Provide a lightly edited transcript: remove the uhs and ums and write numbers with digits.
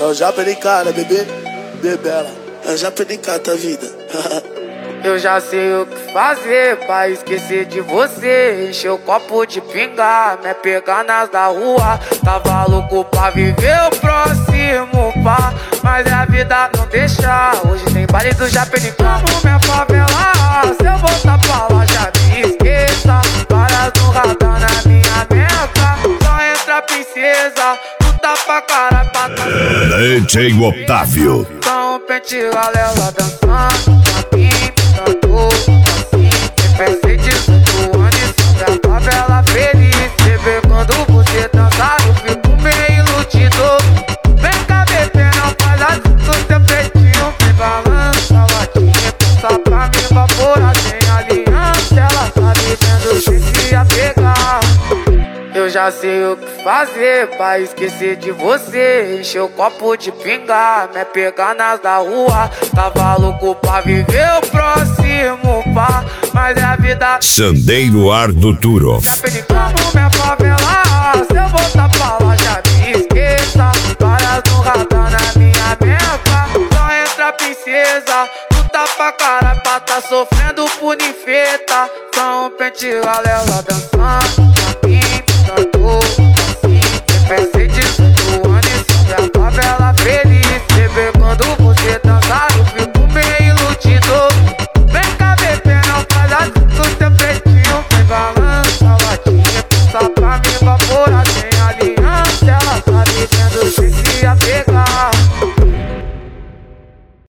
Eu já perdi cara, bebê, bebela. Eu já perdi cara da vida. Eu já sei o que fazer pra esquecer de você. Encher o copo de pinga, me pegar nas da rua. Tava louco pra viver o próximo pá, mas a vida não deixa. Hoje tem baile do Japeri como minha favela. Se eu voltar pra lá já me esqueça. Várias no radar na minha meta. Só entra princesa, luta pra caralho pra DJ Otávio. então pente galela dançando pra mim. Assim, pensei disso antes, sobre a favela feliz. Bebê, quando você dançar, eu fico meio iludido. Vem cá, bebê, não faz assim com seu peitinho. Me balança a latinha, passa pra me evaporar. Sem aliança, ela tá dizendo que se apegar. Eu já sei o que fazer pra esquecer de você. Encher o copo de pinga, me pegar nas da rua. Tava louco pra viver o próximo pá, mas a vida Sandeiro Ardo Turov. já perdi como minha favela. Se eu voltar pra lá já me esqueça. Várias no radar na minha meta. Só entra princesa, luta pra caralho pra tá sofrendo por ninfeta. Só pente galela dançando